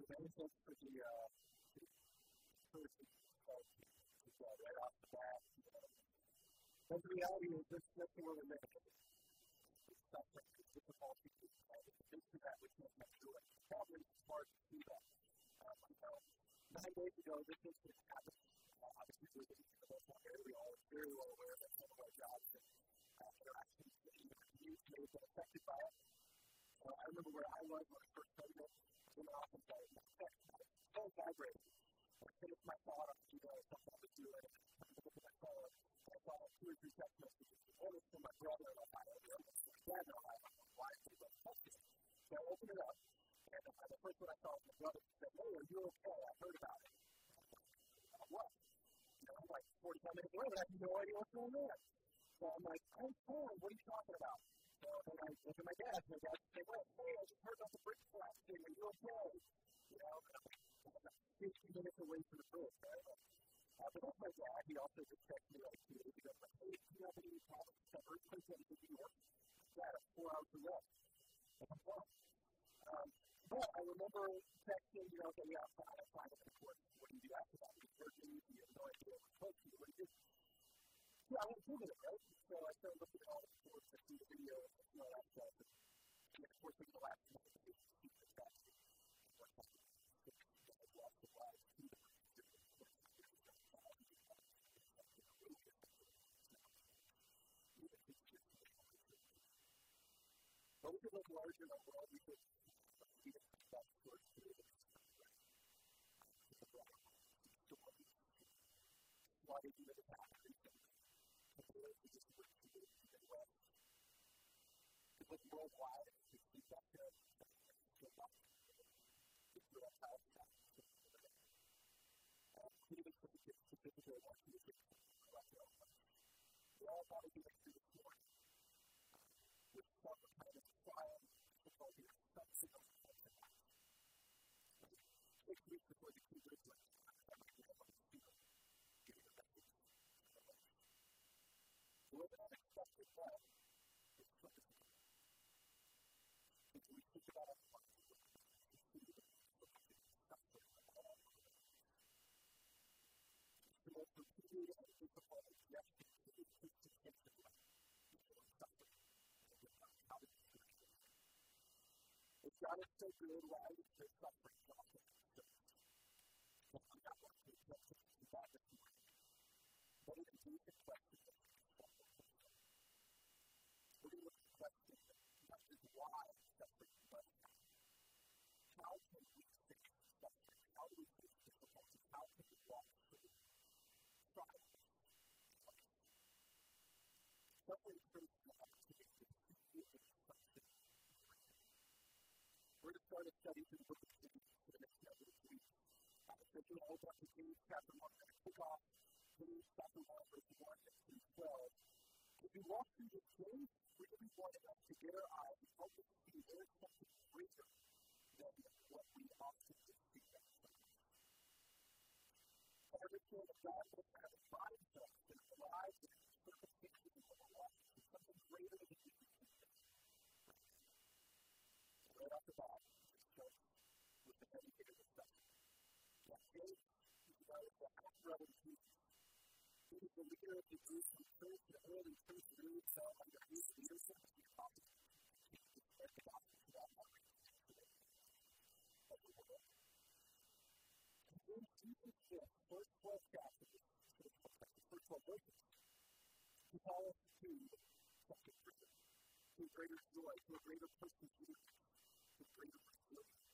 many thanks for the person right off the bat. But the reality is, this is the world we live in. It's suffering, it's difficulty, it's this and that we can't get through it. The problem is it's hard to see that. 9 days ago, this incident happened. Obviously, we're in the local area. We all are very well aware that some of our jobs and interactions in the community may have been affected by it. I remember where I was when I first heard it. I went off and started my text. I was so vibrating. I finished my thought on something I was doing. I looked at my phone. I saw 2 or 3 text messages. One was from my brother, and I thought, oh, yeah, my dad, and I don't know why he was texting. So I opened it up, and the first one I saw was my brother. He said, hey, are you okay? I heard about it. What? I'm like 45 minutes away, but I have no idea what's going on. So I'm like, I'm fine. What are you talking about? So then I look at my dad. My dad said, well, hey, I just heard about the bridge collapsing. Are you okay? And I'm like 15 minutes away from the bridge, right? But that's my dad. He also just texted me like 2 days ago. Like, hey, do you have any problems with that earthquake that was in New York? Yeah, that's 4 hours away. And I'm like, but I remember texting, okay, yeah, I'm fine with the report. What do you do after that? You have no idea what close to you. What do you do? Yeah, I went Google it, right? So I started looking at all the reports, I see the videos, and all that stuff. And of course, in the last month, I was super excited. Lots of lives, but we could look larger in our world. We could even expect towards creating why did you live in that region? Because worldwide, it's effective. It's real house. Even for the kids specifically, I want you to get we all got to do it through this morning. With some kind of trial, difficulty, or something else. 6 weeks before the key was like, I'm going to have a speaker. Give you the message. So with an unexpected way, it's focusing. If we think about it, the most repeated and difficult objection to the Christian faith life is suffering. If God is so good, why is there suffering to us? I'm not going to get to that this morning. But it is a question of suffering. We're going to look at the question not just why suffering, but how can we face suffering? How do we face difficulties? How can we walk through trials? Suffering brings an opportunity to create something. We're going to start a study through the book of James for the next number of weeks. So we're going to open up to James chapter 1. We're going to kick off James chapter 1, verses 1 through 12. If we walk through this James, really wanting us to get our eyes and help us see there is something greater than what we often just see at times. I understand that God will have advised us in our lives and in the circumstances of our lives to something greater than we can see. Right off the bat, it starts with the dedicated discussion. James is the half-brother of Jesus. He was the leader of the Jerusalem church, the early church really fell under his leadership as he taught the gospel to that market of the world. And then Jesus said, first 12 chapters, the first 12 verses, he calls us to something greater, to a greater joy, to a greater perseverance, to a greater resilience.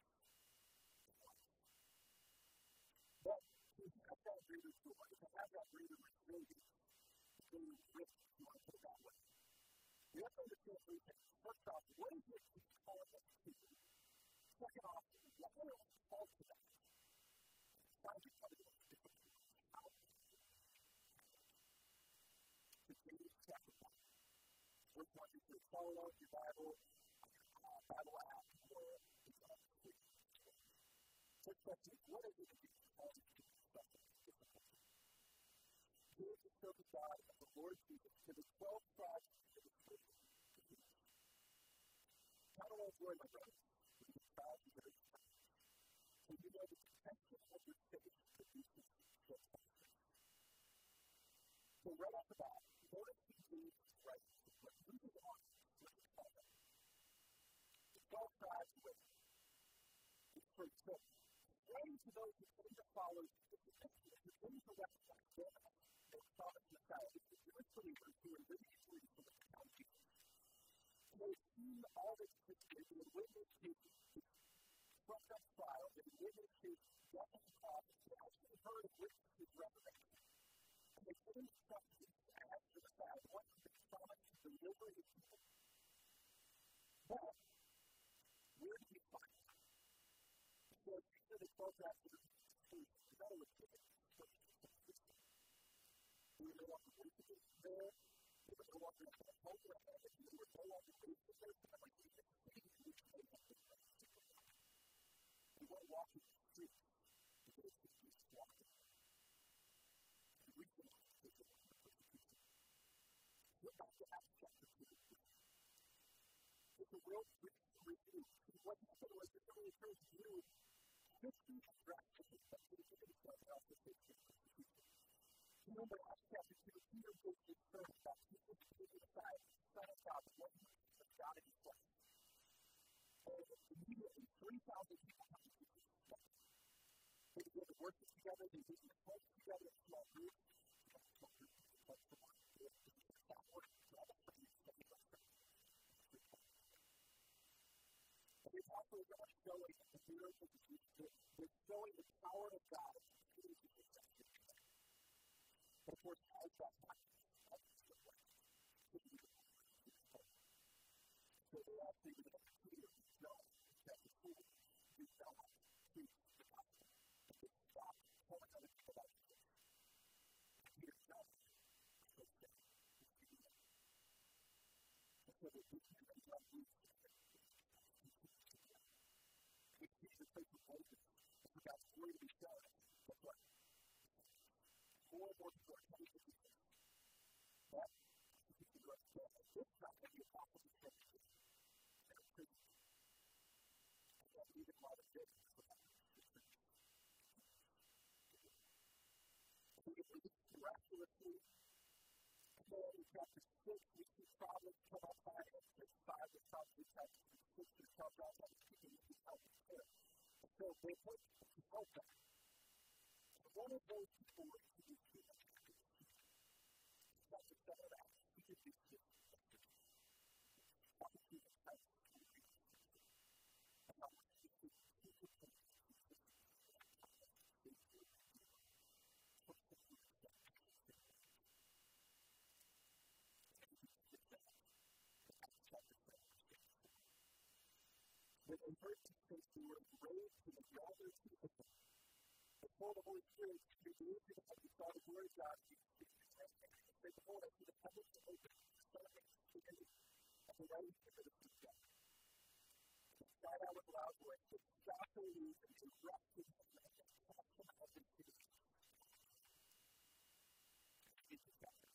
But to have that greater joy, to have that greater resilience, to greater risk, if you want to put it that way. We have to understand 3 things. First off, what is it he's calling us to? Second off, why are we called to that? Why are we called to that? How? To James chapter 1. Verse 1, you can follow along your Bible app, or first question is, what is it that he's calling us to something difficult? Here's the servant of God of the Lord Jesus to the 12 tribes of Israel. Count on Lord, my brothers, for these tribes are very special. For you tension of your faith produces good success. So right off the bat, notice he leads right but moving on to the problem. The 12 tribes wait. It's for example, writing to those who claim to follow Jesus, if you're going to recognize them as promised Messiah, it's the Jewish believers who are living in Jerusalem at the time of Jesus. And they've seen all this history, and they witnessed his from that trial, they witnessed his death on the cross, and they actually heard and witnessed his resurrection. And they came to trust Jesus as the Messiah, the one who had promised to deliver his people. But, where do we find him? Because these are the 12 tribes that are in other words, they were no longer worshiping there, they were no longer in the home of heaven, they were no longer worshiping there, so like they were sitting in which they had been they weren't walking the streets because they were just walking. And we can take it on the persecution. Look back to Acts chapter 2. It's a real brief review. What happened was that some of the church knew 50 drastically, but they didn't start out with this persecution. Remember, Acts chapter 2, Peter gives his sermon about Jesus being the Messiah, the Son of God, the one who is the God in his flesh. And immediately, 3,000 people come to Jesus. They begin to worship together, they begin to pray together in small groups. Small groups, like the one who is that work, all the things that we don't know. And it's also about showing the miracles of Jesus. They're showing the power of God in Jesus' name. But of course, as that happens, that's the way. So they actually did a Peter in John chapter 4. We shall not preach the gospel. And they stopped telling other people about Jesus. And Peter tells them, so say, and so they beat him and left him. We see the place of Moses, and for God's glory to be shown. Guess what? More and more people are coming to Jesus. But, this time, the apostles of Scripture, they're prison. And that even while they're dead, we get released miraculously. And then in chapter 6, we see problems come up high. And chapter 5, the problems in chapter 6, there's problems outside of speaking, which is helping care. And so they put people to help them. And one of those people were introduced to them. Chapter 7 of Acts, he did this to them. How did Jesus help them? And how much did he teach them? When they heard these things, they were raised to the gathered people. They told the Holy Spirit to be believed in as they saw the glory of God. They said, behold, I see the heavens open, the Son of Man standing at the right hand of the throne. They cried out with a loud voice, they stopped their knees and they rushed to him and they cast him out of the city. Jesus got it.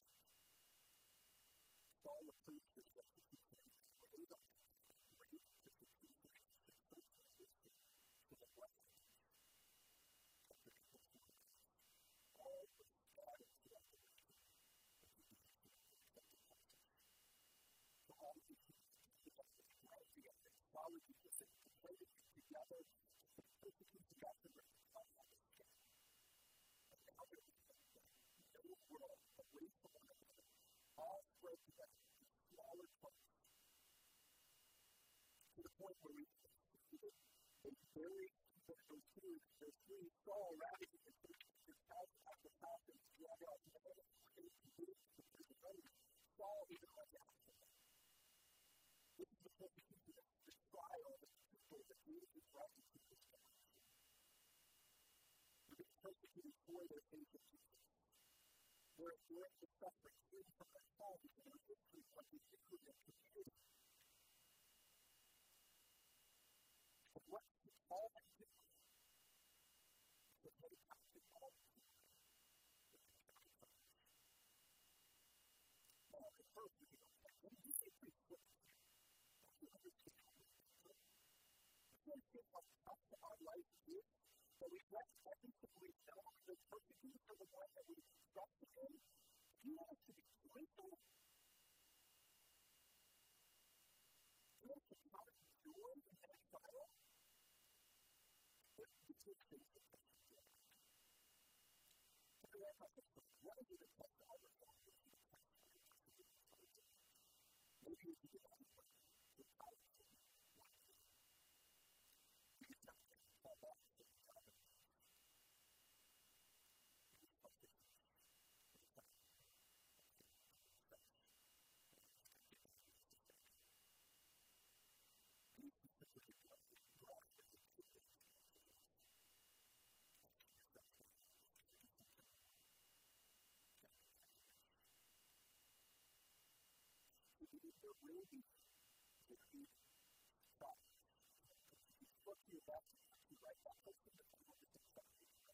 Saul the priest was executed and raised up. Follow Jesus and pray together, persecute together, and come out of the and now there is no world away from one another, all spread together in smaller clumps, to the point where we succeeded in burying those three Saul ravaging the church, his house after house, and drag out men and women and youth and the money. Saul even went after them. This is the persecution of the trial of the people that Jesus is writing to this generation. They're being persecuted for their faith in Jesus. They're enduring the suffering free from their homes and their history, like they do in their community. But what all that do is that they have to all do. Now, at first, we go, when you say free foot, you understand how this is. You understand how tough our life is. So we rest every single week, know the persecution for the one that we trusted in. You want us to be joyful? You want us to come with joy in that trial? This is the thing that we do. So that's what it is. What is it that takes all the time to do? Maybe it's the time for the power to do. You just have to fall back to the power. There will be thought. You look to your left, you right that person that you want to success.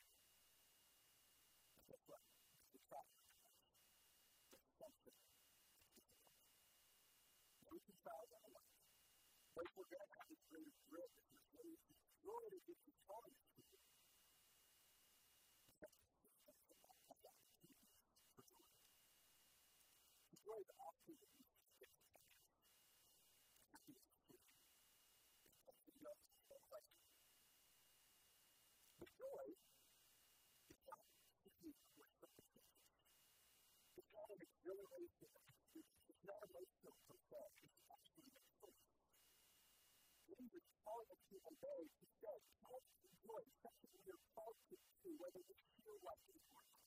And guess what? It's trap. It's something. We can try that a lot. What if we're going to have this greater grit, this greater joy that gives you time to do it? Joy is often the most the joy is not simply with circumstances. It's not an exhilaration. It's not emotional per se. It's actually a choice. Jesus called us to obey, to say, called us to enjoy, something we are called to do, whether we feel like it or not.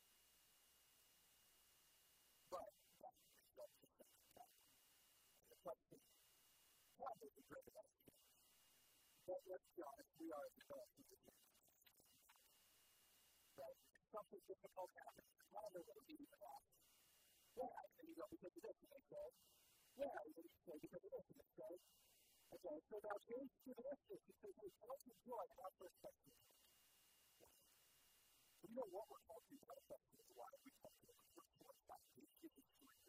But that results in something better. And the question is, why does it bring us here? Well, let's be honest, we are developed in the game. Right? Something difficult happens. I don't know what it means in life. Yeah, and you go, because of this, and they say, yeah, and you say, because of this, and they say, okay, so now James to the rest of it, he says, we're called to joy in our perspective. We know what we're called to, but that's why we talk to the first one, that's the giving to it.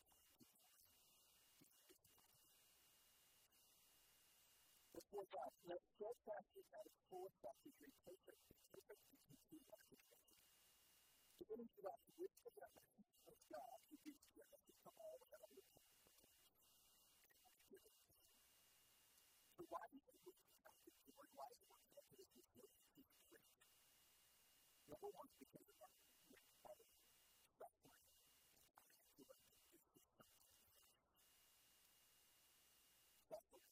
Before God, let steadfastness at its full effect is a perfect and complete application. Beginning to that wisdom and the peace of God, who gives us to come all the way out of the So why do you think we're connected to or why is it we're connected to this great? Number one, because of our suffering. Suffering.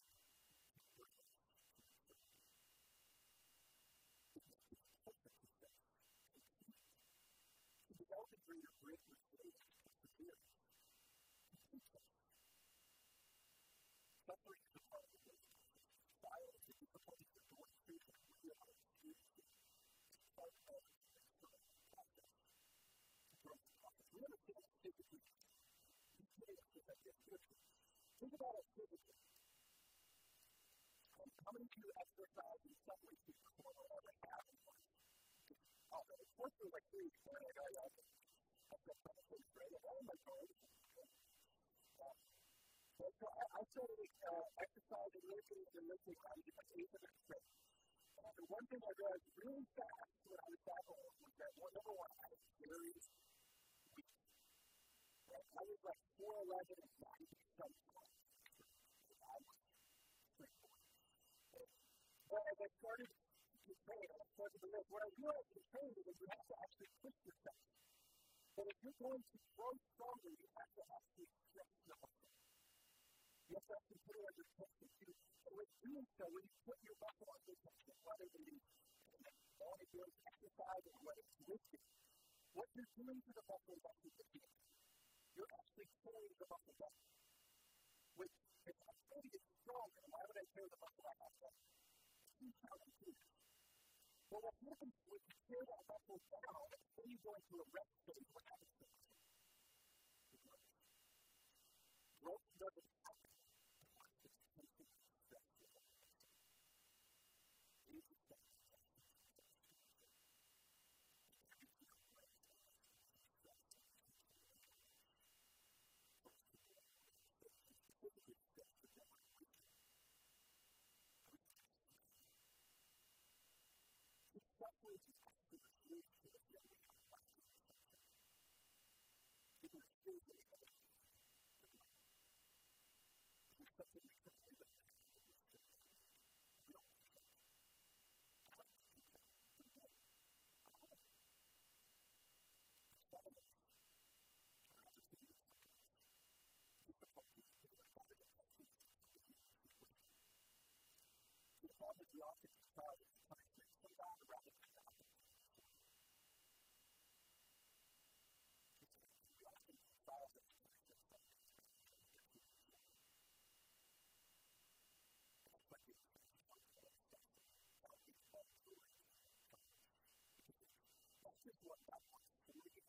To develop a greater greatness is perseverance. Suffering is a part of the trial, the difficulties that we're going through, that we are experiencing. It's part of the process. We understand that physically, you can't expect that spiritually. Think about it physically. How many of you exercise in some way, shape, or form, or ever have in life? Of course, we're like, hey, I've got some things, right? Oh my God. So I started exercising, lifting on different age of strength. And the one thing I realized really fast when I was back home was that, number one, I was very weak. Right? I was like 4'11" and 90 something. I was pretty. But as I started to train, and I started to live, what I realized in training is you have to actually push yourself. But if you're going to grow stronger, you have to actually stretch the muscle. You have to actually put it under tension too. And with doing so, when you put your muscle under tension, whether it is bodybuilding exercise or whether it's lifting, what you're doing to the muscle is actually lifting. You're actually pulling the muscle back. Which, if I'm trying to get stronger, why would I tear the muscle I have left? It's counterintuitive. Well, what happens when you tear that muscle down, then you go into a rest stage, what happens to the muscle? Growth doesn't happen. influence is actually the truth to the family of Christ. It is true that it is something we can live in. We don't follow it. The problem we often describe is punishment so bad rather than God. We often describe it as punishment. It's like it's that's just what God wants for you.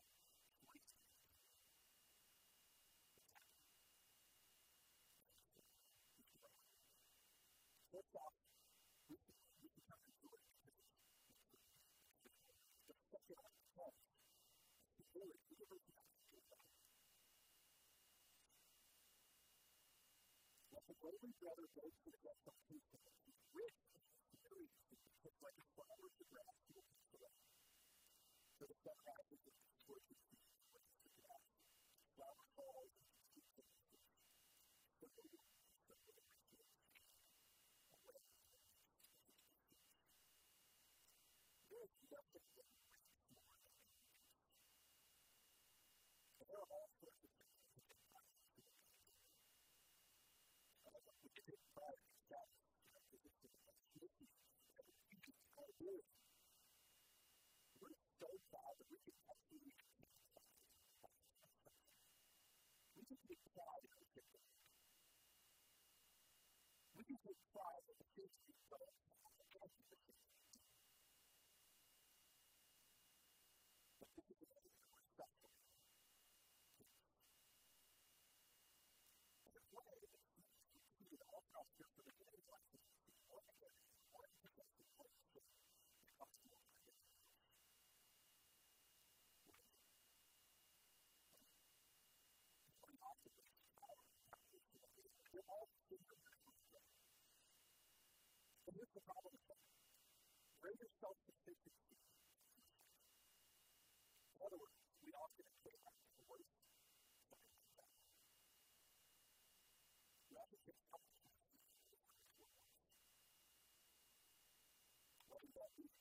First off, we can come into it because it's such a fault. It's really, we never do that. Like a lowly brother goes to the rest of people. He's rich and he's very it's like a flower to grass he will pick away. So the sun rises and the scorches the grass. Flower falls and he keeps it. So the there's nothing that he brings more than and there are all sorts of things that he can find. We can take pride in status, position, and safety, and beauty, and ability. We're so proud that we can actually we can take pride in our victory. We can take pride in the things we've done and the things but this is a thing that we're special. And one of the things we see in all cultures for the days like this is one of the important things that comes to us. We're all and here's the problem with that. Greater self-sufficiency. In other words, we often equate that with the worst. We often take self-sufficiency what does that mean?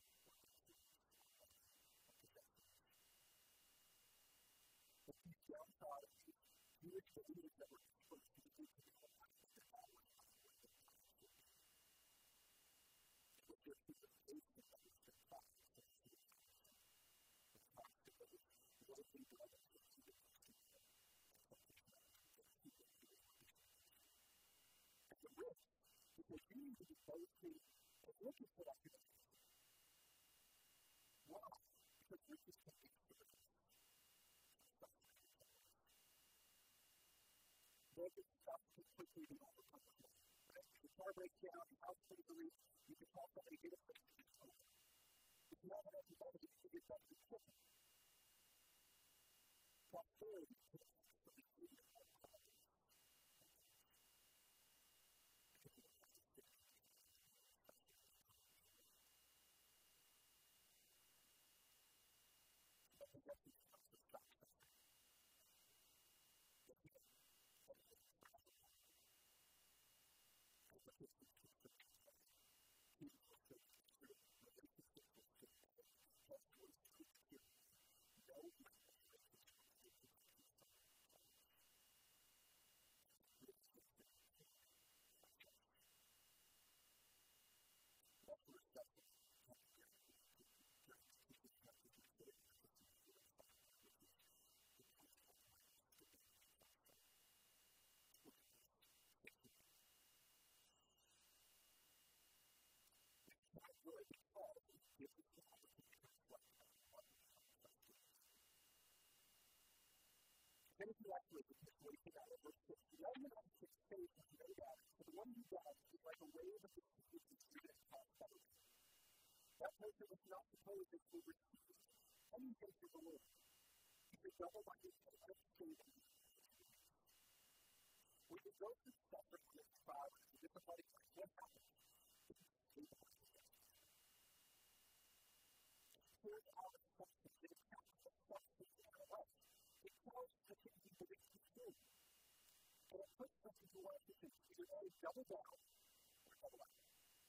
If you downtrodden Jewish believers that were supposed to be to the whole life of the power it was their civilization that was the process of the process of what if they did other things to get it's a risk because you need to be boasting and looking for that connection. Why? Because riches can be service. Broken stuff can quickly be overcome. Right? If your car breaks down, your house plays a leak, you can call somebody to get it fixed and it's over. If you have enough money, you can get something quicker. Prosperity can actually be a problem. Then if you actually look at what he got at verse 6, the element of his faith is made out. So the one who does is like a wave of the sea which is driven across the ocean. That person was not supposed to receive anything from the Lord. He's a double-minded and unstable. When you go through suffering with trial and difficulty, what happens? is out of substance. It is out of substance in our life. It tells us the things we believe to be true. And it puts us into one of two things. Either A, double down, or double out.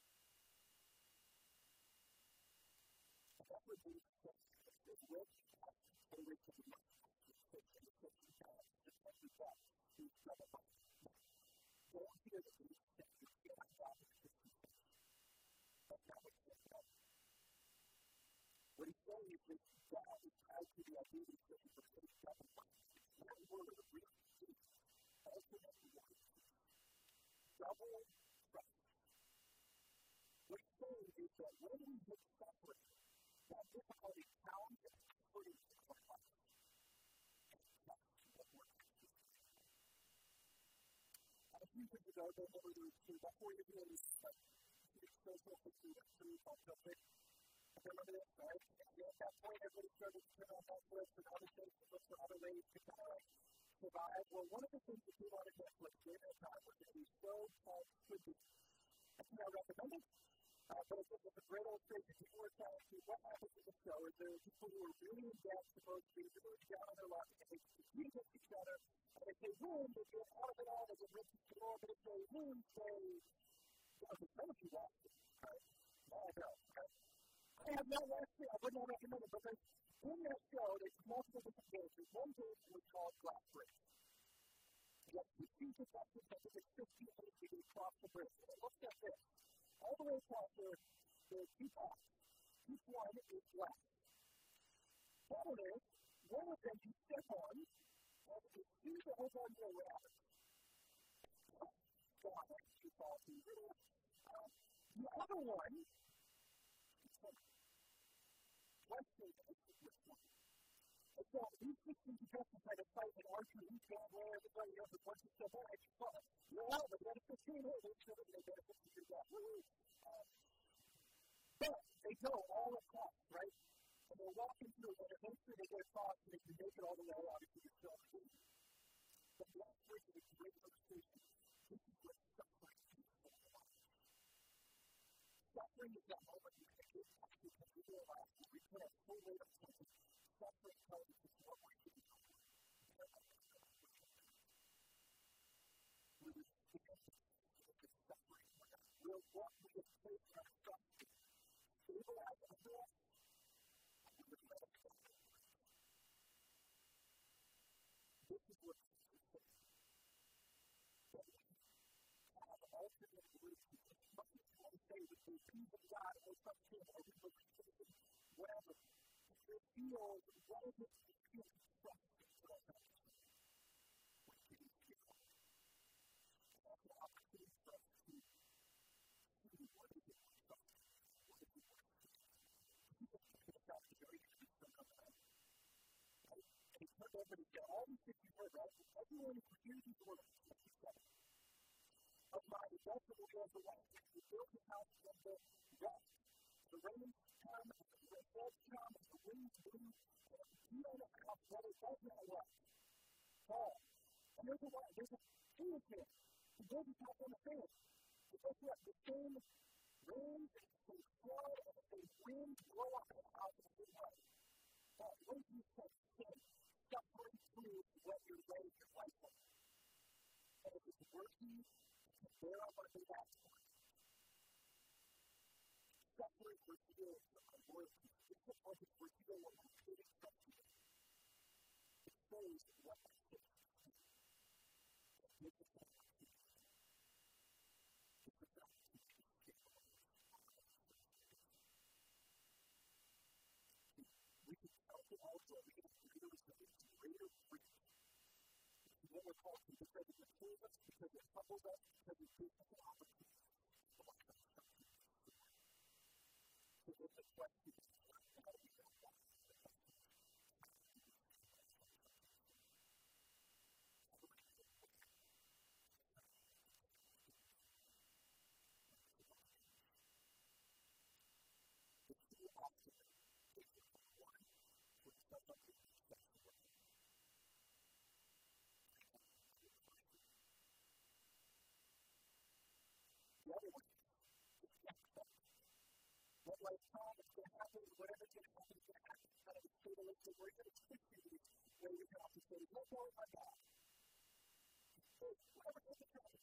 And that's what Jesus says. It's with us, and with the must. And it says, you can't just like you thought. You double out. Don't hear the Jesus says, you can't stop it. That's not what he says. What he's saying is that God is tied to the identity that he pertains to double out. It's one word of really Jesus. Ultimately, double trust. What he's saying is that when we get suffering, that difficulty counts as free in our life. That's what we're asking. A few years ago, I remember there was about 4 years ago, this social history that through called Celtic. I remember this, right? And at that point, everybody started to turn on Netflix and other things to look for other ways to kind of survive. Well, one of the things that came out of Netflix during that time was a show called Tribute. I think I recommend it. But it's a great illustration. People were telling me what happens in the show is there are people who are really in debt, supposed to be really down on their luck, and they compete against each other. And if they win, they get out of it all, they get rich and more. But if they lose, they some of you watch it. Right? I know. Right? I have not watched it. I would not recommend it. But in that show, there's multiple different games. There's one game we call Glass Bridge. You have 15 contestants. I think it's 15 minutes to get across the bridge. And it looks like this. All the way across there's two paths. Each one is left. Problem is, one of them you step on, and it seems to hold on to a rabbit. God, that's too faulty. The other one, question is this one. And so these 15 contestants had a fight in archery, each one where everybody else is once you step on, I just thought, you're out, but the other 15 here, they should have been able to do that. But they go all across, right? And they're walking through, and eventually they get across, and they can make it all the way, obviously, they're still free. But the last week is a great illustration. This is what suffering is for life. Suffering is that moment when we get actually to realize that we put our full weight on something. Suffering tells us it's what we're doing. We respect the suffering. We'll walk with the faith in our suffering. Stabilize ourselves. This is what Jesus says. That we have ultimate belief. As much as you want to say that we believe in God or something, or we believe in whatever, if you feel what is it you feel to trust into that person, we can feel it. And that's an opportunity for us to see what is it we trust in. What is it we trust in. People think about the very truth of God. And he turned over to get all these things you've heard, right? Everyone who hears these words, what he said. Of my irreversible ways of life, you build your house from the rest. The rains come, and the floods come, and the winds blow, and if you own a house, well, it does not what? Fall. And there's a foolish man who builds his house on the sand. But guess what? The same rains and the same flood and the same winds blow up in the house and it what? But what do you say? Sin. Suffering through what you're laying your life on. And if it's working, you can bear up under that point. Suffering reveals our worthy. It's not like it's revealed when we're putting something in. It shows what our faith is. It gives us that opportunity. It's about to be capable. We can count it also, we can really say it's greater freedom. It's what we're called to because it improves us, because it humbles us, because it gives us an opportunity. So there's a question how do we know what? The two options is one, which does not make sense to us. The other one is what of time, it's going to happen, whatever's going to happen, it's going to happen. Kind of a fatalistic, we're going to stick to these, where we can also say, let go of my God. Whatever doesn't happen.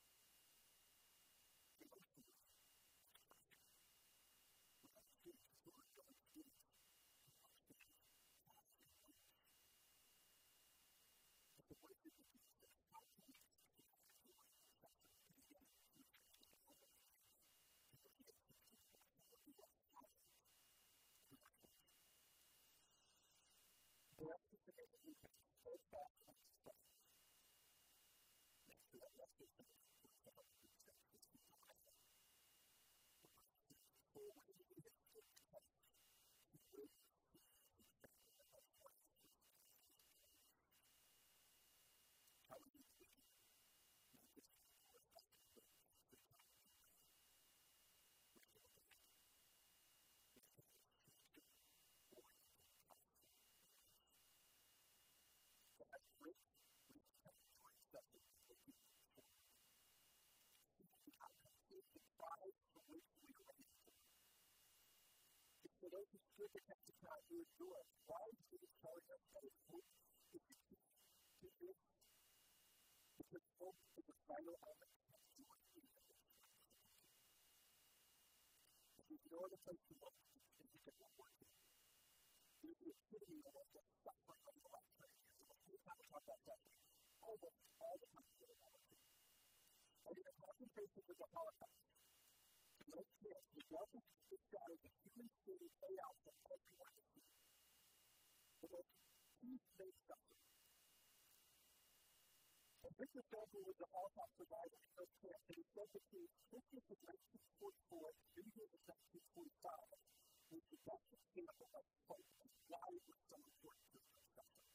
So those who stood the test of time who endure, why is Jesus telling us that it's hope is the key to this? Because hope is a vital element of endurance. If you ignore the place you look, you can get one word. It is the epitome of what the suffering of the last 30 years. And most of the time we talk about suffering, almost all the time we talk about it. And in the concentration of the Holocaust, no kids, regardless of the shadow, the human story play out for everyone to see. The most huge suffering. And Victor Frankl was the Holocaust survivor in first camp, and he said that between Christmas of 1944 and New Year's of 1945 was the best example of hope and why it was so important to his suffering.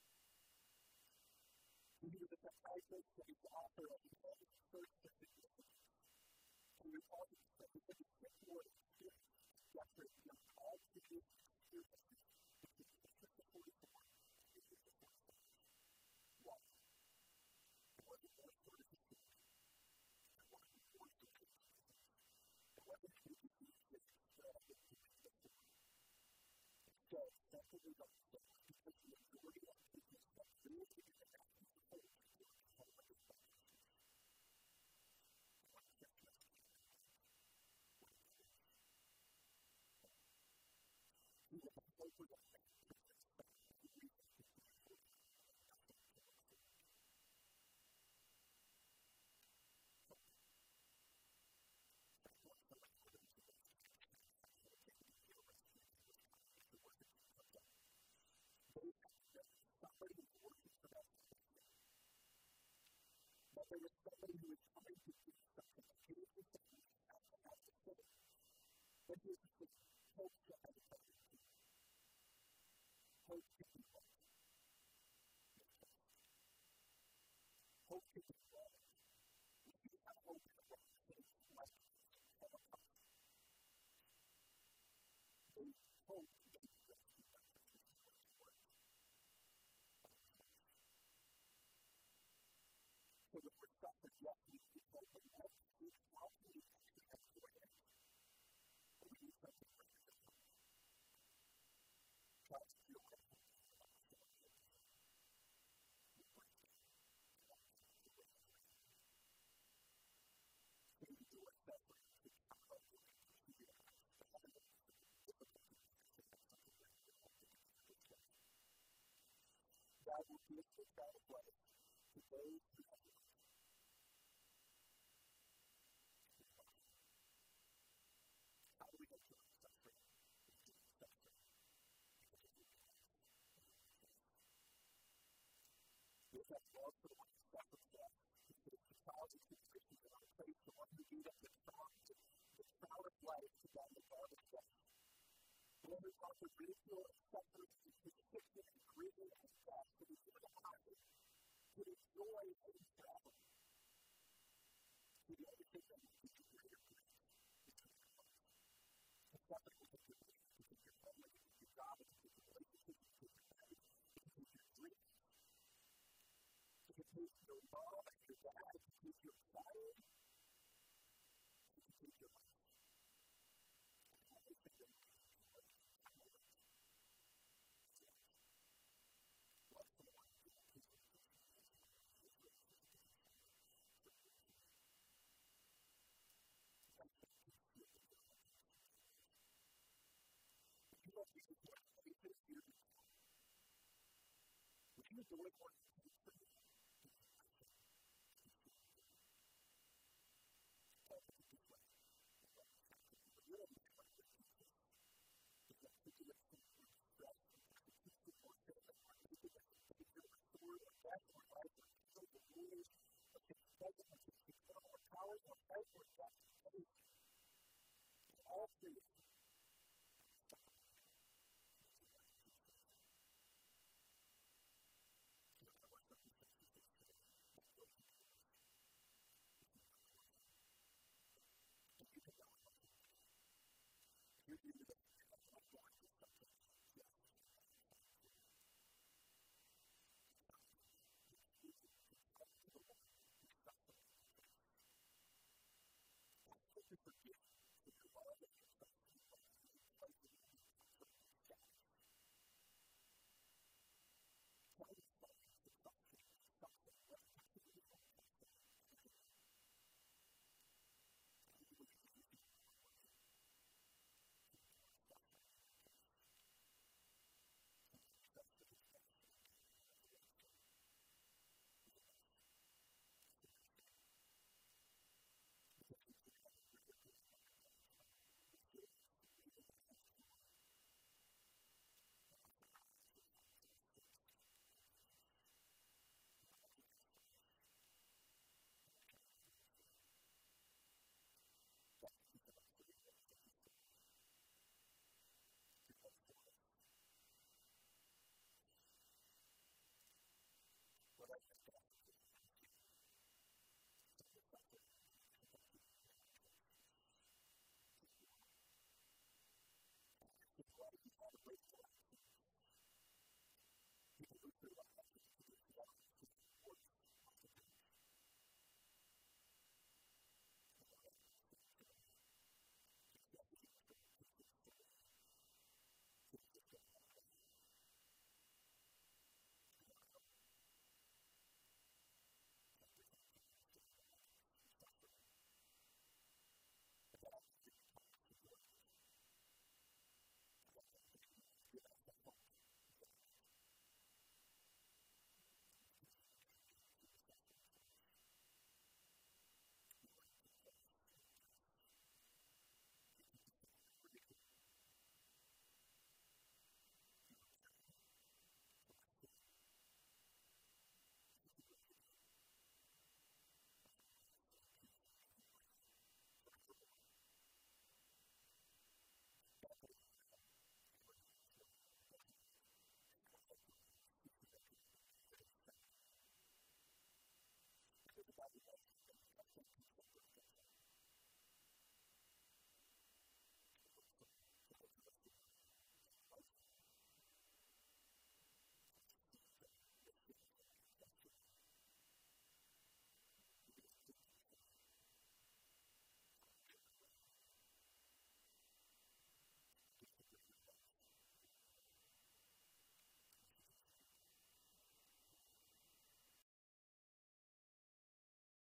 He was a psychiatrist and he's the author of the First Significance. And he recalls it that he said the 6 words experience desperate beyond all previous experiences between Christmas of 44 and New Year's of 45. One. It wasn't more sort of history. It wasn't more sort of history. It wasn't a disease that spread with the story. Instead, secondly, because the majority of people that really begin to ask you for hope is hope of the suffering. He was a hope of the suffering. But there was somebody who was trying to do something that he was saying as to say. But he was just hope to have it better. Hope to be better. Hope to be better. If you have hope in the world, it's like Holocaust. There is hope in the world. So the first step is yes, we need hope in the world. How can we actually have joy in it? But we need something for it. Try to feel it. God will give this kind of life to those who have it. How do we get through suffering? Suffering. Yes, that's also the one who suffers death. Because the child of situations in our place, the one who gave up the proudest life to die the farthest death. The one who offered ridicule and suffering and crucifixion and grieving and death to the human heart, to enjoy and travel. To the only thing that will be greater peace. The suffering will take your life, it will take your family, it will take your job, it will take your relationship, it will take your marriage, it will take your dreams. It will take your mom and your dad, it will take your child, it will take your life. The only thing that Jesus was 26 years old. When he was the way more than 10 years all three